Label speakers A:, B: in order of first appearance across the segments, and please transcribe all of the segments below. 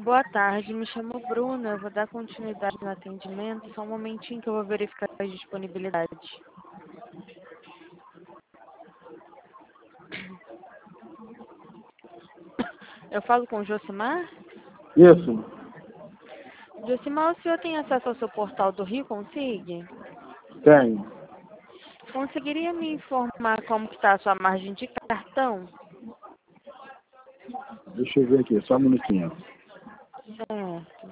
A: Boa tarde, me chamo Bruna. Eu vou dar continuidade no atendimento. Só um momentinho que eu vou verificar a disponibilidade. Eu falo com o Josimar?
B: Isso,
A: Josimar, o senhor tem acesso ao seu portal do Rio Consigne?
B: tem.
A: Conseguiria me informar como que está a sua margem de cartão?
B: Deixa eu ver aqui, só um minutinho.
A: Certo.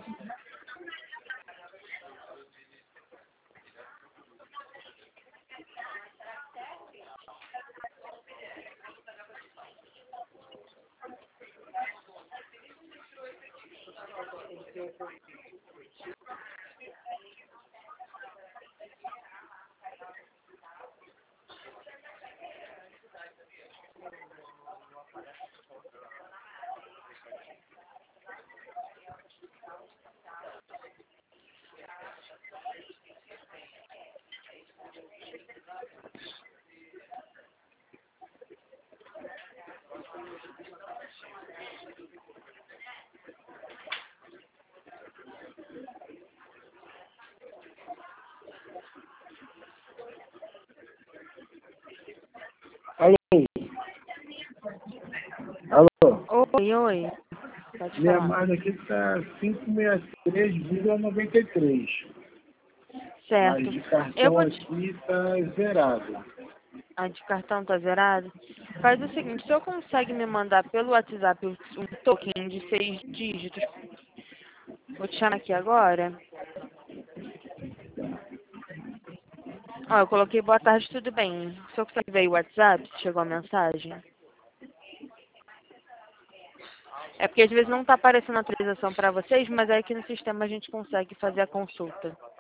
B: Alô? Alô?
A: Oi. Pode
B: Minha
A: falar.
B: margem aqui está 563,93.
A: Certo.
B: Mas de
A: Eu
B: cartão
A: vou te...
B: aqui está zerado.
A: A de cartão tá zerado? Faz o seguinte, o senhor consegue me mandar pelo WhatsApp um token de 6 dígitos? Vou te chamar aqui agora. Ó, eu coloquei boa tarde, tudo bem. O senhor consegue ver o WhatsApp, se chegou a mensagem? É porque às vezes não tá aparecendo a atualização para vocês, mas aí aqui no sistema a gente consegue fazer a consulta.